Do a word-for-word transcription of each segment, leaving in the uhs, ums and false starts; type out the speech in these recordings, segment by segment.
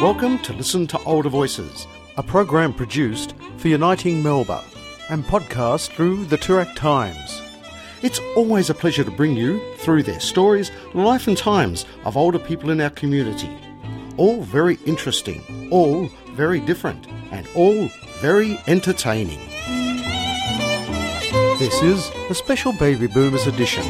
Welcome to Listen to Older Voices, a program produced for Uniting Melba and podcast through the Toorak Times. It's always a pleasure to bring you through their stories, life and times of older people in our community. All very interesting, all very different, and all very entertaining. This is a special Baby Boomers edition.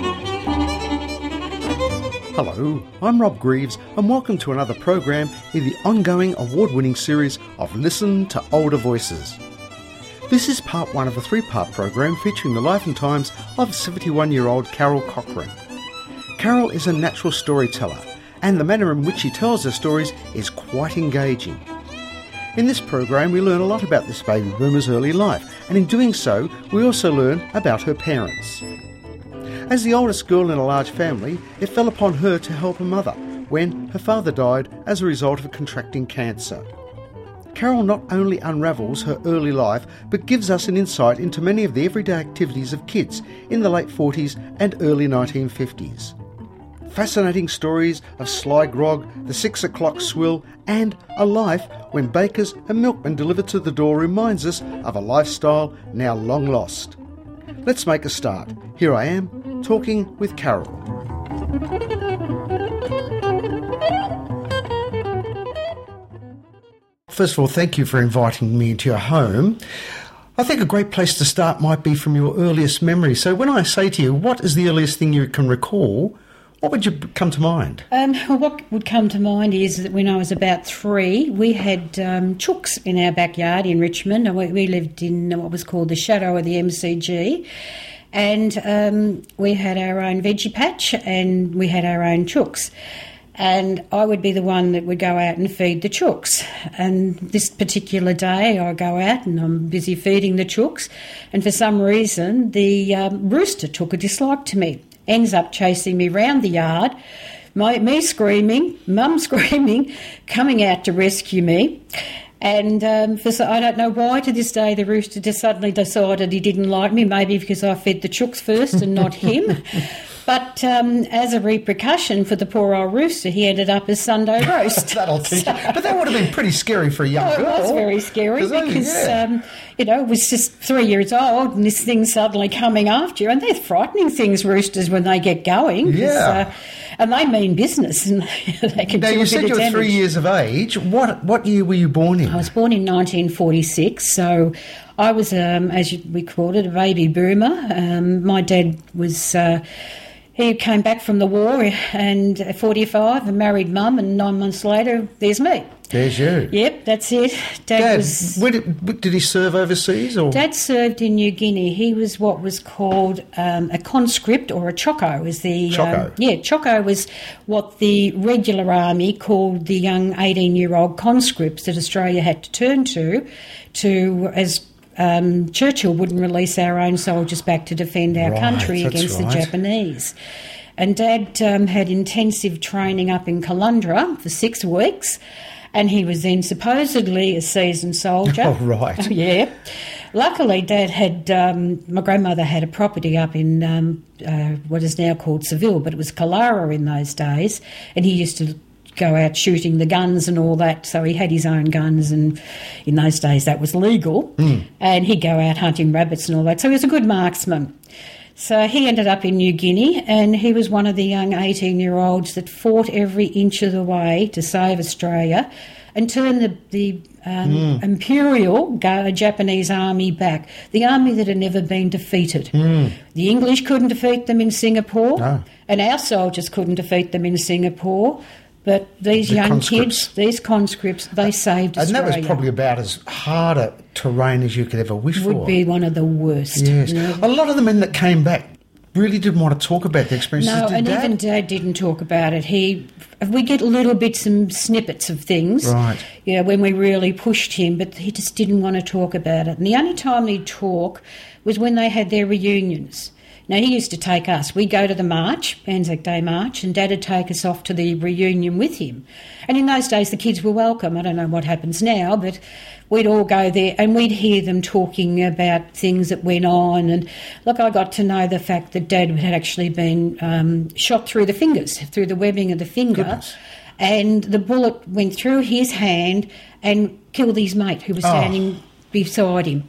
Hello, I'm Rob Greaves and welcome to another program in the ongoing award-winning series of Listen to Older Voices. This is part one of a three-part program featuring the life and times of seventy-one-year-old Carol Cochran. Carol is a natural storyteller and the manner in which she tells her stories is quite engaging. In this program we learn a lot about this baby boomer's early life, and in doing so we also learn about her parents. As the oldest girl in a large family, it fell upon her to help her mother when her father died as a result of contracting cancer. Carol not only unravels her early life, but gives us an insight into many of the everyday activities of kids in the late forties and early nineteen fifties. Fascinating stories of sly grog, the six o'clock swill, and a life when bakers and milkmen deliver to the door reminds us of a lifestyle now long lost. Let's make a start. Here I am, talking with Carol. First of all, thank you for inviting me into your home. I think a great place to start might be from your earliest memory. So when I say to you, what is the earliest thing you can recall, what would you come to mind? Um, well, what would come to mind is that when I was about three, we had um, chooks in our backyard in Richmond. We, we lived in what was called the shadow of the M C G. And um, we had our own veggie patch and we had our own chooks. And I would be the one that would go out and feed the chooks. And this particular day I go out and I'm busy feeding the chooks. And for some reason the um, rooster took a dislike to me. Ends up chasing me round the yard, my, me screaming, mum screaming, coming out to rescue me. And um, for, I don't know why to this day the rooster just suddenly decided he didn't like me, maybe because I fed the chooks first and not him. But um, as a repercussion for the poor old rooster, he ended up as Sunday roast. That'll teach so, you. But that would have been pretty scary for a young oh, girl. It was very scary because, yeah. um, you know, it was just three years old and this thing's suddenly coming after you. And they're frightening things, roosters, when they get going. Yeah. Uh, and they mean business and they can now, do you a said bit you of were damage. three years of age. What what year were you born in? I was born in nineteen forty-six, so I was, um, as we called it, a baby boomer. Um, my dad was... Uh, He came back from the war and at forty-five, a married mum, and nine months later, there's me. There's you. Yep, that's it. Dad, Dad was. Where did, did he serve overseas? Or? Dad served in New Guinea. He was what was called um, a conscript or a choco. Was the choco? Um, yeah, choco was what the regular army called the young eighteen-year-old conscripts that Australia had to turn to, to as. Um, Churchill wouldn't release our own soldiers back to defend our right, country against right. the Japanese. And Dad um, had intensive training up in Caloundra for six weeks, and he was then supposedly a seasoned soldier. Oh, right. Yeah. Luckily, Dad had, um, my grandmother had a property up in um, uh, what is now called Seville, but it was Kalara in those days, and he used to go out shooting the guns and all that, so he had his own guns, and in those days that was legal, mm. and he'd go out hunting rabbits and all that, so he was a good marksman. So he ended up in New Guinea, and he was one of the young eighteen-year-olds that fought every inch of the way to save Australia and turn the, the um, mm. Imperial Japanese army back, the army that had never been defeated. Mm. The English couldn't defeat them in Singapore, no. and our soldiers couldn't defeat them in Singapore. But these the young conscripts. kids, these conscripts, they saved Australia. And that was probably about as hard a terrain as you could ever wish Would for. Would be one of the worst. Yes. Yeah. A lot of the men that came back really didn't want to talk about their experiences. No, did and Dad? even Dad didn't talk about it. He, we get little bits and snippets of things, right? You know, when we really pushed him, but he just didn't want to talk about it. And the only time he'd talk was when they had their reunions. Now, he used to take us. We'd go to the march, Anzac Day march, and Dad would take us off to the reunion with him. And in those days, the kids were welcome. I don't know what happens now, but we'd all go there and we'd hear them talking about things that went on. And, look, I got to know the fact that Dad had actually been um, shot through the fingers, through the webbing of the finger. Goodness. and the bullet went through his hand and killed his mate who was Oh. standing beside him.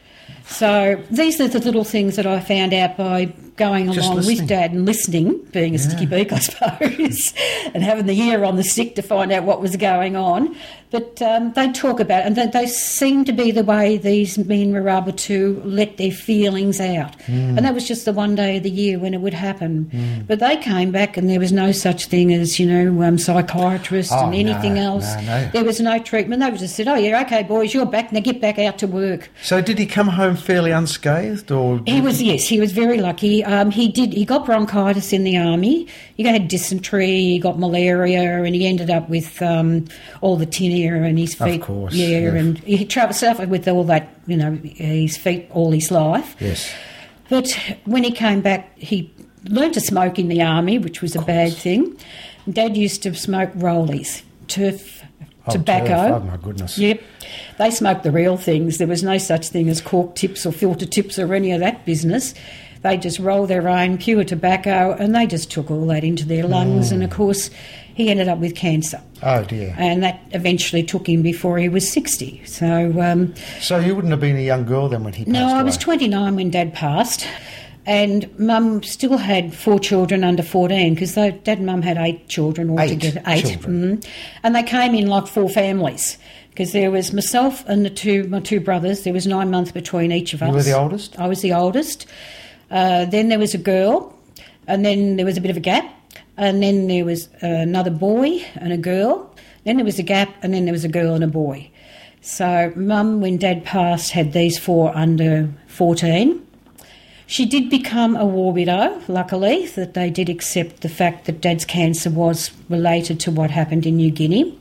So these are the little things that I found out by going Just along listening. with Dad and listening, being a Yeah. sticky beak, I suppose, and having the ear on the stick to find out what was going on. But um, they'd talk about it, and they, they seemed to be the way these men were able to let their feelings out. Mm. And that was just the one day of the year when it would happen. Mm. But they came back and there was no such thing as, you know, um, psychiatrists Oh, and anything no, else. no, no. There was no treatment. They just said, oh, yeah, OK, boys, you're back. Now get back out to work. So did he come home fairly unscathed, or He was, yes, he was very lucky. Um, he did. He got bronchitis in the army. He had dysentery, he got malaria, and he ended up with um, all the tin ear in his feet. Of course, yeah, yeah. and he travelled suffered with all that, you know, his feet all his life. Yes. But when he came back, he learned to smoke in the army, which was a bad thing. Dad used to smoke rollies, turf, Oh, tobacco. turf. Oh, my goodness. Yep. They smoked the real things. There was no such thing as cork tips or filter tips or any of that business. They just rolled their own pure tobacco and they just took all that into their lungs. Mm. And, of course, he ended up with cancer. Oh, dear. And that eventually took him before he was sixty. So, um, So you wouldn't have been a young girl then when he passed no, I away? was twenty-nine when Dad passed. And Mum still had four children under fourteen because Dad and Mum had eight children altogether. Eight Eight. children. Mm. And they came in like four families because there was myself and the two my two brothers. There was nine months between each of us. You were the oldest? I was the oldest. Uh, then there was a girl, and then there was a bit of a gap, and then there was another boy and a girl. Then there was a gap, and then there was a girl and a boy. So Mum, when Dad passed, had these four under fourteen. She did become a war widow, luckily, that they did accept the fact that Dad's cancer was related to what happened in New Guinea.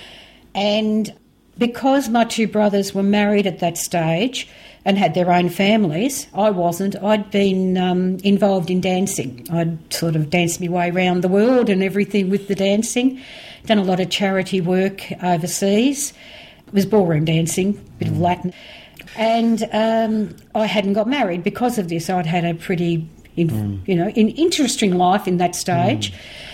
And because my two brothers were married at that stage and had their own families, I wasn't. I'd been um, involved in dancing. I'd sort of danced my way around the world and everything with the dancing, done a lot of charity work overseas. It was ballroom dancing, a bit of Latin. And um, I hadn't got married because of this. I'd had a pretty, in, Mm. you know, an interesting life in that stage. Mm.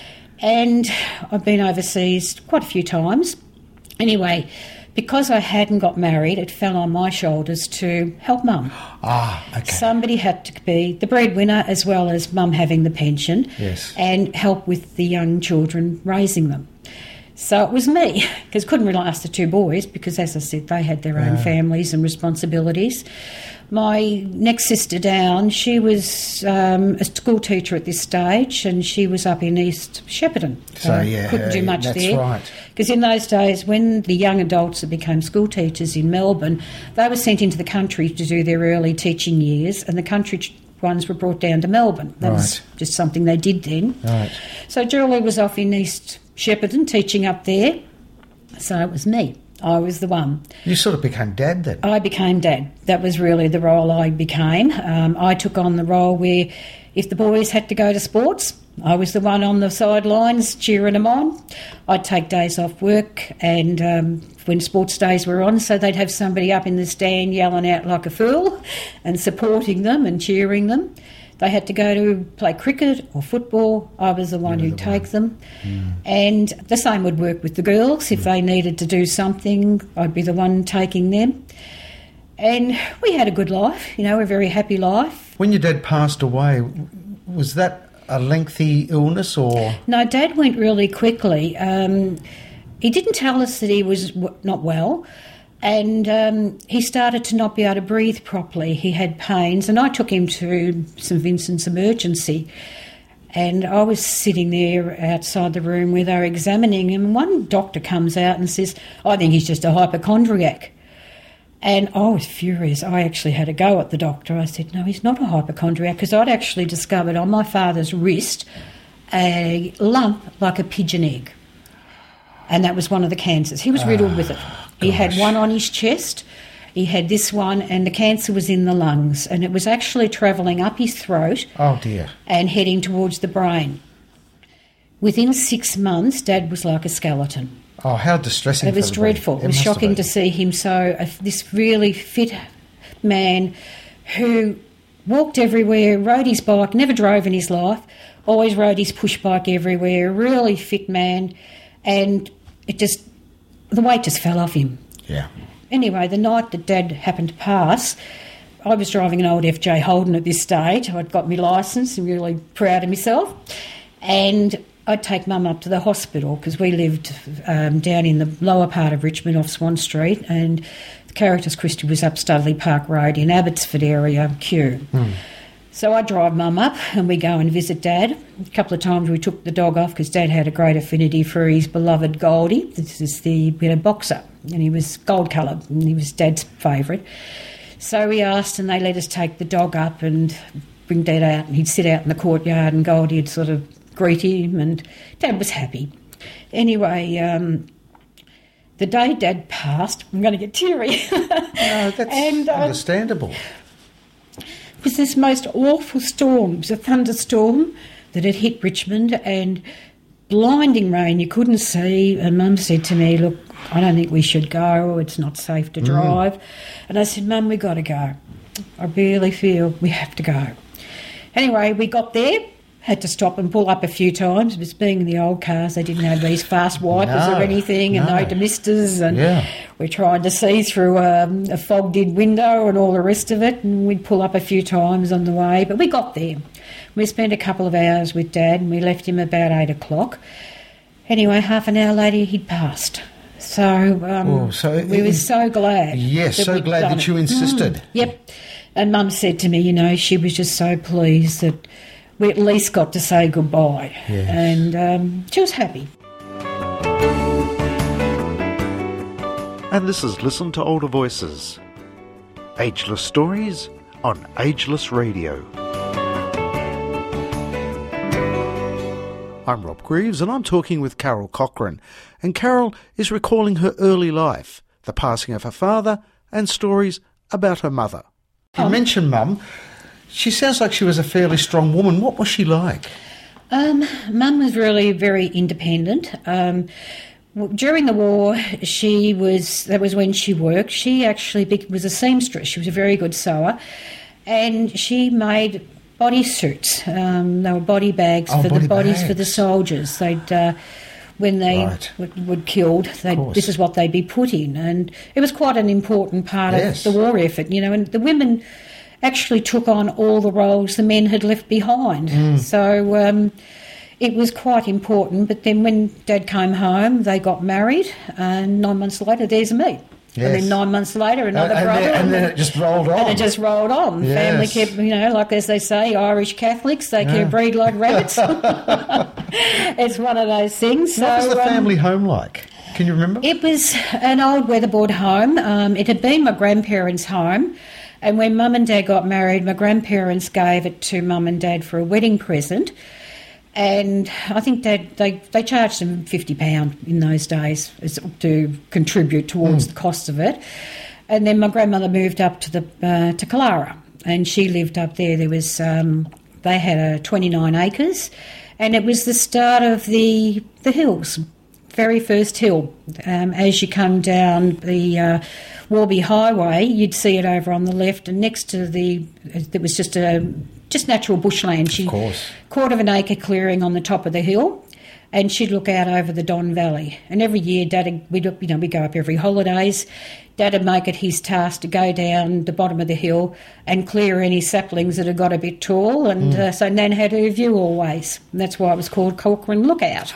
And I've been overseas quite a few times. Anyway, because I hadn't got married, it fell on my shoulders to help Mum. Ah, okay. Somebody had to be the breadwinner as well as Mum having the pension. Yes. And help with the young children, raising them. So it was me, because couldn't rely on the two boys because, as I said, they had their own Yeah. families and responsibilities. My next sister down, she was um, a school teacher at this stage and she was up in East Shepparton. So, yeah, couldn't do much that's there. right. Because in those days, when the young adults that became school teachers in Melbourne, they were sent into the country to do their early teaching years, and the country ch- ones were brought down to Melbourne. That was Right. just something they did then. Right. So Julie was off in East Shepparton teaching up there. So it was me. I was the one. You sort of became dad then. I became dad. That was really the role I became. Um, I took on the role where if the boys had to go to sports, I was the one on the sidelines cheering them on. I'd take days off work and um, when sports days were on, so they'd have somebody up in the stand yelling out like a fool and supporting them and cheering them. They had to go to play cricket or football. I was the one You were who'd the take one. them. Mm. And the same would work with the girls. If they needed to do something, I'd be the one taking them. And we had a good life, you know, a very happy life. When your dad passed away, was that a lengthy illness or...? No, Dad went really quickly. Um, he didn't tell us that he was w- not well. And um, he started to not be able to breathe properly. He had pains, and I took him to St Vincent's Emergency. And I was sitting there outside the room where they were examining him, and one doctor comes out and says, I think he's just a hypochondriac. And I was furious. I actually had a go at the doctor. I said, no, he's not a hypochondriac, because I'd actually discovered on my father's wrist a lump like a pigeon egg. And that was one of the cancers. He was riddled with it. He had gosh. one on his chest, he had this one, and the cancer was in the lungs. And it was actually travelling up his throat Oh, dear. and heading towards the brain. Within six months, Dad was like a skeleton. Oh, how distressing. It was for the dreadful. baby. It was must have shocking been. to see him so, uh, this really fit man who walked everywhere, rode his bike, never drove in his life, always rode his push bike everywhere, really fit man. and it just, the weight just fell off him. Yeah. Anyway, the night that Dad happened to pass, I was driving an old F J Holden at this stage. I'd got my licence and really proud of myself. And I'd take Mum up to the hospital because we lived um, down in the lower part of Richmond off Swan Street, and the Caritas Christi was up Studley Park Road in Abbotsford area, Kew. Mm. So I drive Mum up and we go and visit Dad. A couple of times we took the dog off because Dad had a great affinity for his beloved Goldie. This is the you know, boxer, and he was gold coloured and he was Dad's favourite. So we asked and they let us take the dog up and bring Dad out, and he'd sit out in the courtyard and Goldie would sort of greet him, and Dad was happy. Anyway, um, the day Dad passed, I'm going to get teary. No, that's and, um, understandable. It was this most awful storm. It was a thunderstorm that had hit Richmond and blinding rain. You couldn't see, and Mum said to me, look, I don't think we should go. It's not safe to drive. Mm. And I said, Mum, we've got to go. I really feel we have to go. Anyway, we got there. Had to stop and pull up a few times. Because being in the old cars, they didn't have these fast wipers no, or anything, and no, no demisters, and yeah. we're trying to see through um, a fogged-in window and all the rest of it, and we'd pull up a few times on the way, but we got there. We spent a couple of hours with Dad, and we left him about eight o'clock. Anyway, half an hour later, he'd passed. So, um, oh, so we it, were so glad. Yes, so glad that it. you insisted. Mm, yep. And Mum said to me, you know, she was just so pleased that we at least got to say goodbye. Yes. And um, she was happy. And this is Listen to Older Voices. Ageless stories on Ageless Radio. I'm Rob Greaves and I'm talking with Carol Cochrane. And Carol is recalling her early life, the passing of her father, and stories about her mother. You oh. mentioned Mum. She sounds like she was a fairly strong woman. What was she like? Um, Mum was really very independent. Um, during the war, she was, that was when she worked. She actually was a seamstress. She was a very good sewer. And she made body suits. Um, they were body bags oh, for body the bodies bags. for the soldiers. They'd, uh, when they right. would, would killed, this is what they'd be put in. And it was quite an important part yes. of the war effort, you know, and the women actually took on all the roles the men had left behind. Mm. So um, it was quite important. But then when Dad came home, they got married, and nine months later, there's me. Yes. And then nine months later, another uh, and brother. Then, and then it just rolled on. And it just rolled on. Yes. Family kept, you know, like as they say, Irish Catholics, they yeah. can breed like rabbits. It's one of those things. What so, was the um, family home like? Can you remember? It was an old weatherboard home. Um, it had been my grandparents' home. And when Mum and Dad got married, my grandparents gave it to Mum and Dad for a wedding present. And I think Dad, they, they charged them fifty pounds in those days as, to contribute towards mm. the cost of it. And then my grandmother moved up to the uh, to Killara, and she lived up there. There was um, they had uh, twenty-nine acres, and it was the start of the the hills, very first hill. Um, as you come down the uh, Warby Highway, you'd see it over on the left, and next to the there was just a just natural bushland. She, of course, quarter of an acre clearing on the top of the hill. And she'd look out over the Don Valley. And every year, Dad, we'd, you know, we'd go up every holidays. Dad would make it his task to go down the bottom of the hill and clear any saplings that had got a bit tall. And mm. uh, so Nan had her view always. And that's why it was called Cochrane Lookout.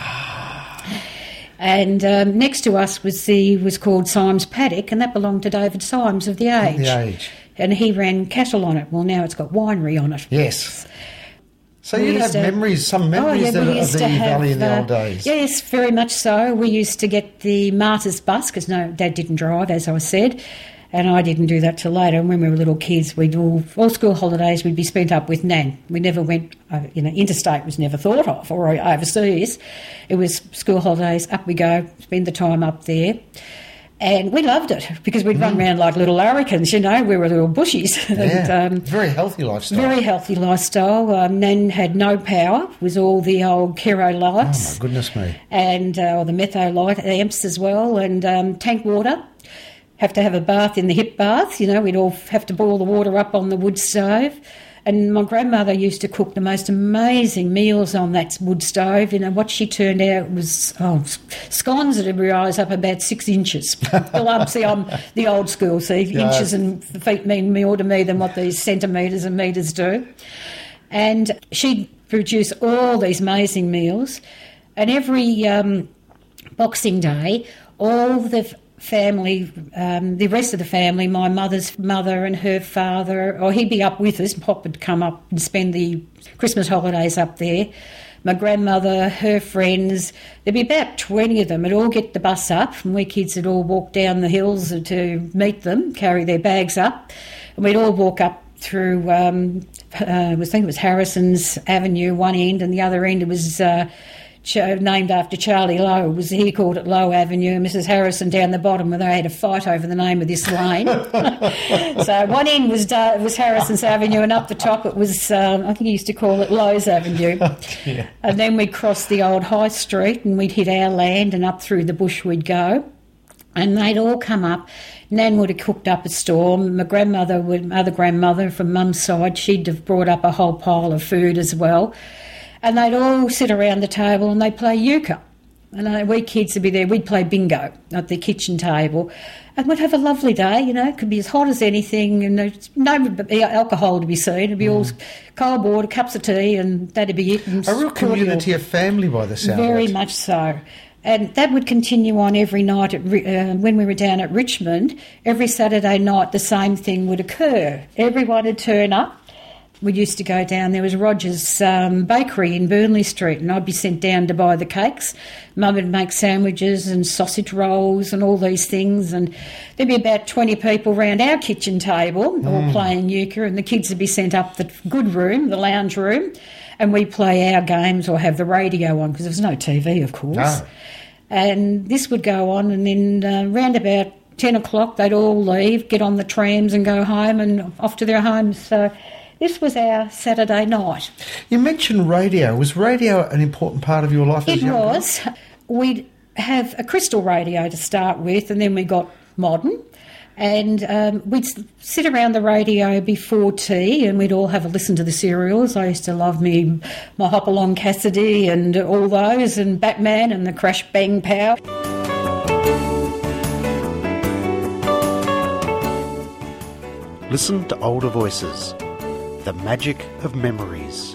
And um, next to us was the was called Symes Paddock, and that belonged to David Symes of The Age. The Age. And he ran cattle on it. Well, now it's got winery on it. Yes. So you have to, memories, some memories oh, yeah, of the have, valley in the uh, old days. Yes, very much so. We used to get the Martyrs bus, because no, Dad didn't drive, as I said, and I didn't do that till later. And when we were little kids, we'd all, all school holidays, we'd be spent up with Nan. We never went, uh, you know, interstate was never thought of, or overseas. It was school holidays, up we go, spend the time up there. And we loved it because we'd mm. run around like little larrikins, you know, we were little bushies. Yeah, and, um, very healthy lifestyle. Very healthy lifestyle. Um, Nan had no power, it was all the old Kero lights. Oh, my goodness me. And uh, or the Metho light amps as well, and um, tank water. Have to have a bath in the hip bath, you know, we'd all have to boil the water up on the wood stove. And my grandmother used to cook the most amazing meals on that wood stove. You know, what she turned out was oh, scones that would rise up about six inches. See, I'm the old school, see, yeah. Inches and feet mean more to me than what these centimetres and metres do. And she'd produce all these amazing meals. And every um, Boxing Day, all the family, um, the rest of the family, my mother's mother and her father, or he'd be up with us, Pop would come up and spend the Christmas holidays up there. My grandmother, her friends, there'd be about twenty of them. Would all get the bus up, and we kids would all walk down the hills to meet them, carry their bags up, and we'd all walk up through, um, uh, I think it was Harrison's Avenue, one end, and the other end it was uh, named after Charlie Lowe. Was he called it Lowe Avenue, and Missus Harrison down the bottom, where they had a fight over the name of this lane. So one end was uh, was Harrison's Avenue, and up the top it was um, I think he used to call it Lowe's Avenue. Yeah. And then we'd cross the old High Street and we'd hit our land, and up through the bush we'd go, and they'd all come up. Nan would have cooked up a storm. My grandmother, would, my other grandmother from Mum's side, she'd have brought up a whole pile of food as well. And they'd all sit around the table and they'd play euchre. And uh, we kids would be there. We'd play bingo at the kitchen table. And we'd have a lovely day, you know. It could be as hot as anything, and there's no alcohol to be seen. It'd be mm. all cold water, cups of tea, and that'd be it. And a real community of family by the sound Very of it. much so. And that would continue on every night at, uh, when we were down at Richmond. Every Saturday night the same thing would occur. Everyone would turn up. We used to go down, there was Roger's um, Bakery in Burnley Street, and I'd be sent down to buy the cakes. Mum would make sandwiches and sausage rolls and all these things, and there'd be about twenty people round our kitchen table, mm. all playing euchre, and the kids would be sent up the good room, the lounge room, and we'd play our games or have the radio on, because there was no T V, of course. No. And this would go on, and then uh, round about ten o'clock they'd all leave, get on the trams and go home and off to their homes. So this was our Saturday night. You mentioned radio. Was radio an important part of your life as It young girl? was. We'd have a crystal radio to start with, and then we got modern. And um, we'd sit around the radio before tea, and we'd all have a listen to the serials. I used to love me, my Hopalong Cassidy and all those, and Batman and the Crash Bang Pow. Listen to older voices. The magic of memories.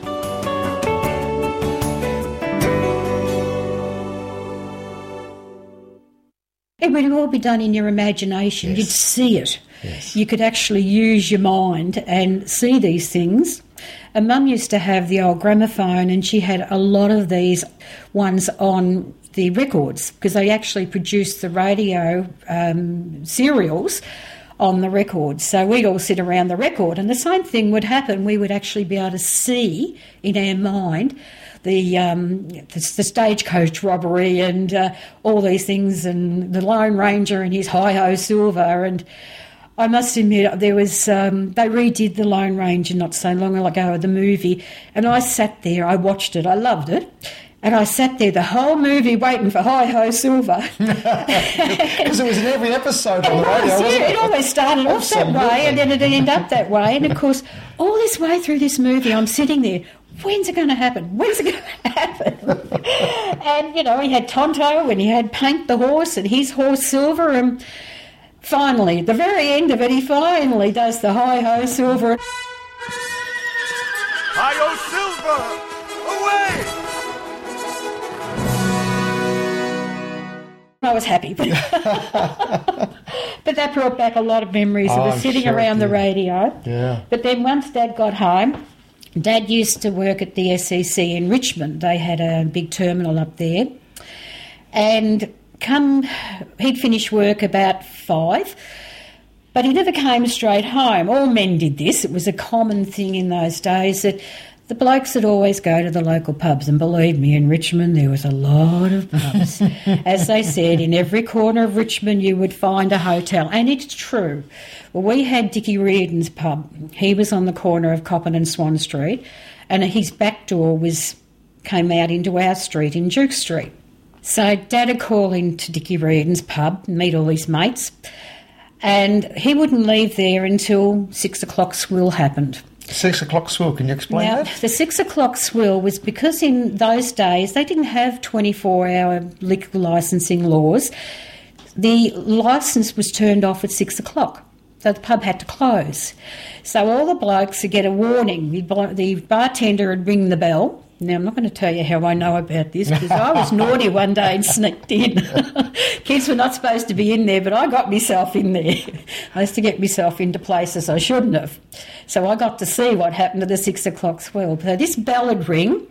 It would all be done in your imagination. Yes. You'd see it. Yes. You could actually use your mind and see these things. And Mum used to have the old gramophone, and she had a lot of these ones on the records, because they actually produced the radio um, serials on the record. So we'd all sit around the record, and the same thing would happen. We would actually be able to see in our mind the um, the, the stagecoach robbery and uh, all these things, and the Lone Ranger and his hi-ho silver. And I must admit, there was um, they redid the Lone Ranger not so long ago, the movie, and I sat there, I watched it, I loved it. And I sat there the whole movie waiting for Hi-Ho Silver. Because it was in every episode on the radio, was, wasn't yeah, it? It always started off that way, and then it'd end up that way. And, of course, all this way through this movie, I'm sitting there, when's it going to happen? When's it going to happen? And, you know, he had Tonto, and he had Paint the horse, and his horse Silver, and finally, the very end of it, he finally does the Hi-Ho Silver. Hi-Ho Silver! Away! I was happy. But, but that brought back a lot of memories oh, of us sitting sure around the radio. Yeah. But then once Dad got home, Dad used to work at the S E C in Richmond. They had a big terminal up there. And come, he'd finish work about five, but he never came straight home. All men did this. It was a common thing in those days that the blokes would always go to the local pubs, and believe me, in Richmond there was a lot of pubs. As they said, in every corner of Richmond you would find a hotel, and it's true. Well, we had Dickie Reardon's pub. He was on the corner of Coppin and Swan Street, and his back door was came out into our street in Duke Street. So Dad would call into Dickie Reardon's pub, meet all his mates, and he wouldn't leave there until six o'clock swill happened. Six o'clock swill, can you explain Now, that? the six o'clock swill was because in those days they didn't have twenty-four hour liquor licensing laws. The licence was turned off at six o'clock, so the pub had to close. So all the blokes would get a warning. The, blo- the bartender would ring the bell. Now, I'm not going to tell you how I know about this because I was naughty one day and sneaked in. Kids were not supposed to be in there, but I got myself in there. I used to get myself into places I shouldn't have. So I got to see what happened to the six o'clock swell. So this bell would ring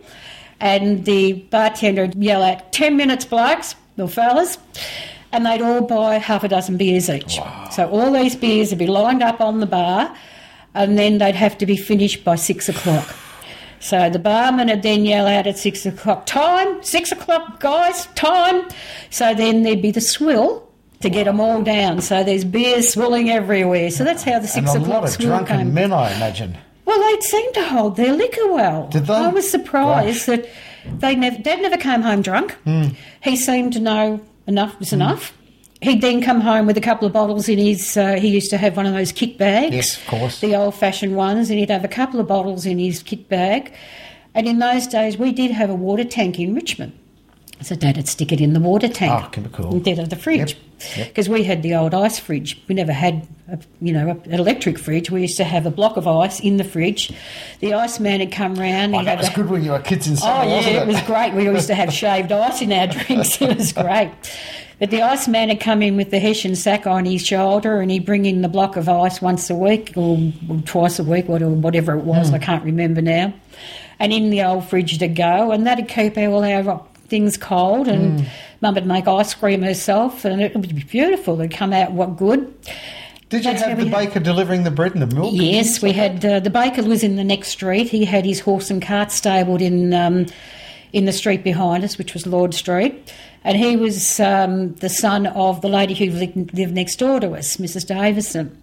and the bartender would yell out, ten minutes, blokes, or fellas, and they'd all buy half a dozen beers each. Wow. So all these beers would be lined up on the bar and then they'd have to be finished by six o'clock. So the barman would then yell out at six o'clock, time, six o'clock, guys, time. So then there'd be the swill to get them all down. So there's beers swilling everywhere. So that's how the six and a o'clock lot of swill drunken came. men, I imagine. Well, they'd seem to hold their liquor well. Did they? I was surprised that they never. Dad never came home drunk. Mm. He seemed to know enough was enough. He'd then come home with a couple of bottles in his. Uh, he used to have one of those kit bags. Yes, of course. The old-fashioned ones, and he'd have a couple of bottles in his kit bag. And in those days, we did have a water tank in Richmond. So Dad would stick it in the water tank. Oh, can be cool. Instead of the fridge. Yep. Because we had the old ice fridge. We never had, a, you know, an electric fridge. We used to have a block of ice in the fridge. The iceman had come round. Oh, he'd that have was a- good when you were kids in Oh, summer, yeah, wasn't it? it was great. We used to have shaved ice in our drinks. It was great. But the iceman had come in with the hessian sack on his shoulder and he'd bring in the block of ice once a week or, or twice a week or whatever it was. Mm. I can't remember now. And in the old fridge to go, and that'd keep all our things cold, and Mm. Mum would make ice cream herself, and it would be beautiful. It'd come out what good. Did you That's have how the we had- baker delivering the bread and the milk? Yes, we had uh, the baker was in the next street. He had his horse and cart stabled in um, in the street behind us, which was Lord Street, and he was um, the son of the lady who lived, lived next door to us, Missus Davison.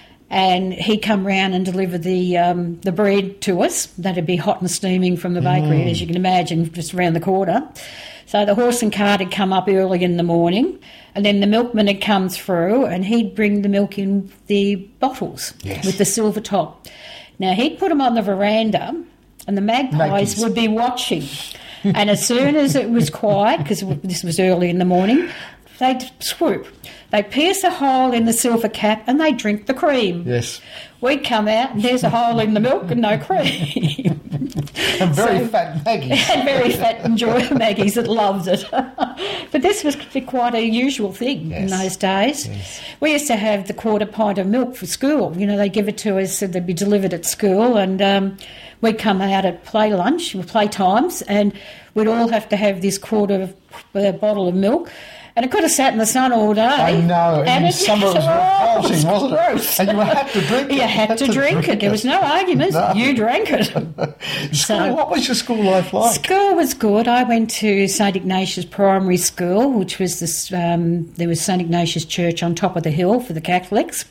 And he'd come round and deliver the um, the bread to us. That'd be hot and steaming from the bakery, Mm. as you can imagine, just around the corner. So the horse and cart had come up early in the morning, and then the milkman had come through, and he'd bring the milk in the bottles Yes. with the silver top. Now, he'd put them on the veranda, and the magpies Magpies. would be watching. And as soon as it was quiet, because this was early in the morning, they'd swoop. They'd pierce a hole in the silver cap and they'd drink the cream. Yes. We'd come out and there's a hole in the milk and no cream. And very So- fat Maggie. And very fat and joy Maggies that loved it. But this was quite a usual thing in Yes. those days. Yes. We used to have the quarter pint of milk for school. You know, they'd give it to us and they'd be delivered at school, and um, we'd come out at play lunch, play times, and we'd all have to have this quarter of, uh, bottle of milk. And it could have sat in the sun all day. I know. And in it- summer it was oh, revolting, wasn't it? gross. And you had to drink it. You had to drink it. There was no argument. No. You drank it. School, So- what was your school life like? School was good. I went to St Ignatius Primary School, which was this. Um, there was St Ignatius Church on top of the hill for the Catholics,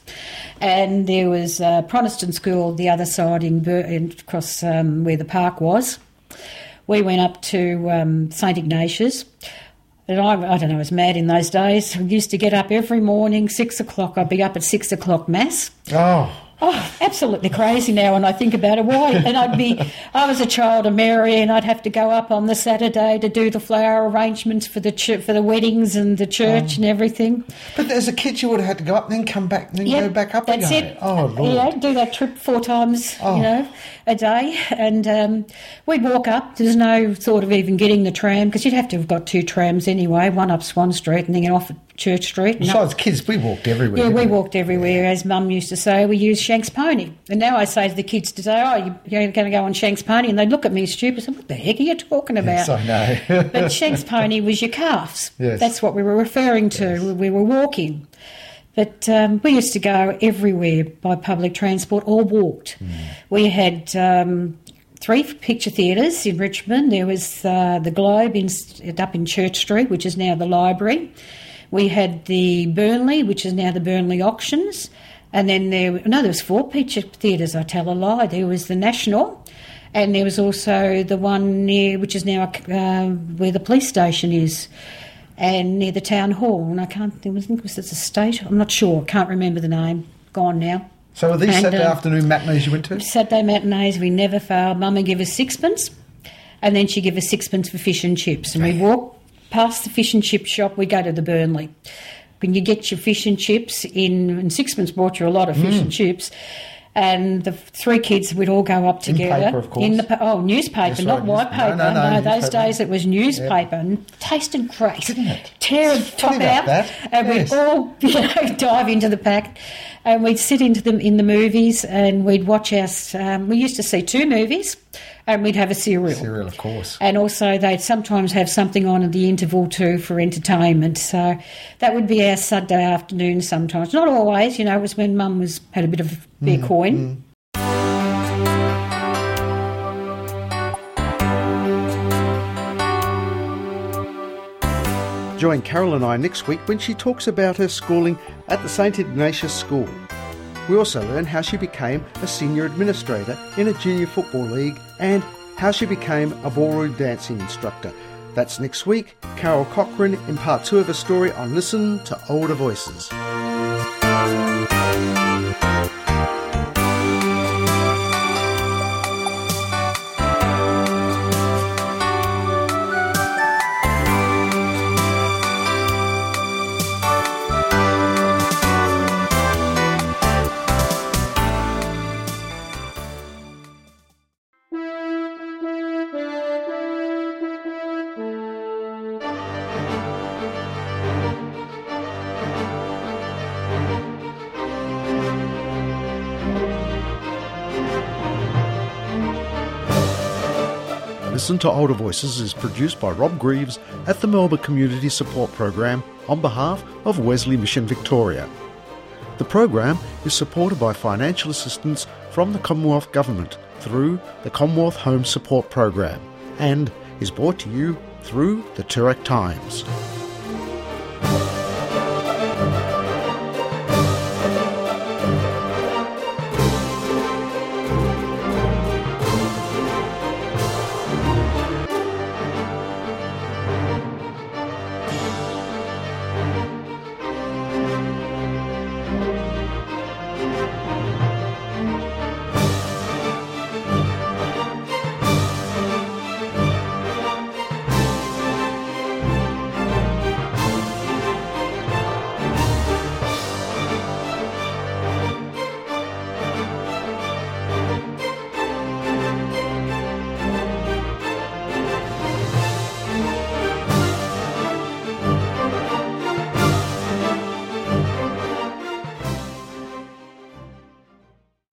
and there was a Protestant school the other side in, Bur- in across um, where the park was. We went up to um, St Ignatius. And I, I don't know, I was mad in those days. We used to get up every morning, six o'clock. I'd be up at six o'clock mass. Oh, Oh, absolutely crazy now when I think about it. Why? And I'd be, I was a child of Mary, and I'd have to go up on the Saturday to do the flower arrangements for the ch- for the weddings and the church and everything. but as a kid you would have had to go up and then come back and then Yep, go back up that's again. it. Oh, Lord. Yeah, do that trip four times, Oh. you know, a day. And um, we'd walk up. There's no thought of even getting the tram, because you'd have to have got two trams anyway, one up Swan Street and then off at Church Street. And up- Besides kids, we walked everywhere. Yeah, didn't we walked everywhere. As Mum used to say, we used Shanks Pony. And now I say to the kids today, oh, you- you're going to go on Shanks Pony? And they look at me stupid and say, what the heck are you talking about? Yes, I know. But Shanks Pony was your calves. Yes. That's what we were referring to. We were walking. But um, we used to go everywhere by public transport or walked. Mm. We had um, three picture theatres in Richmond. There was uh, the Globe in, up in Church Street, which is now the library. We had the Burnley, which is now the Burnley Auctions. And then there, no, there was four picture theatres, I tell a lie. There was the National, and there was also the one near, which is now uh, where the police station is, and near the town hall. And I can't, there was, I think it was the estate, I'm not sure, can't remember the name, gone now. So were these And, Saturday um, afternoon matinees you went to? Saturday matinees, we never failed. Mum would give us sixpence, and then she'd give us sixpence for fish and chips. And we'd walk past the fish and chip shop, we'd go to the Burnley. When you get your fish and chips in, and sixpence bought you a lot of fish Mm. and chips, and the three kids would all go up together. paper, of course. In the pa- oh, newspaper, Yes, not right, white news- no, paper. no, no, those newspaper. days it was newspaper, and tasted great. Didn't it? Tear the Funny top about out, that. and Yes. we'd all you know, dive into the pack, and we'd sit into them in the movies, and we'd watch our. Um, we used to see two movies, and we'd have a cereal. Cereal, of course. And also they'd sometimes have something on at the interval too for entertainment. So that would be our Saturday afternoon sometimes. Not always, you know, it was when Mum was had a bit of their Mm, coin. Join Carol and I next week when she talks about her schooling at the Saint Ignatius School. We also learn how she became a senior administrator in a junior football league and how she became a ballroom dancing instructor. That's next week. Carol Cochrane in part two of her story on Listen to Older Voices. Listen to Older Voices is produced by Rob Greaves at the Melbourne Community Support Program on behalf of Wesley Mission Victoria. The program is supported by financial assistance from the Commonwealth Government through the Commonwealth Home Support Program and is brought to you through the Toorak Times.